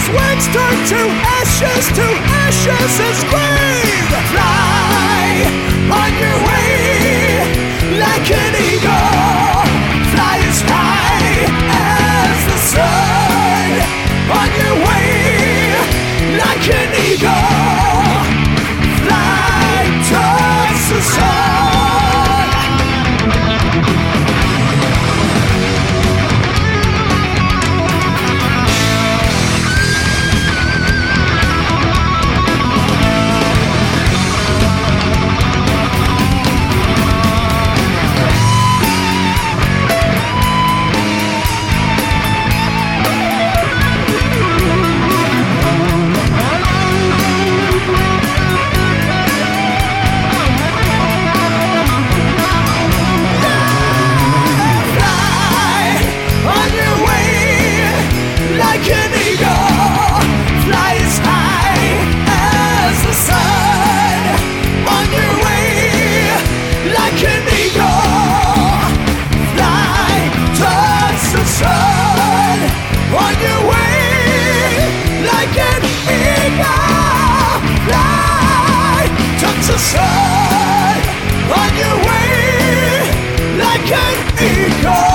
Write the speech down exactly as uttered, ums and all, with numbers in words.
His wings turn to ashes, to ashes and scream. Fly on your way like an eagle. Fly as high as the sun. On your way like an eagle. Fly towards the sun. The sun on your way like an eagle.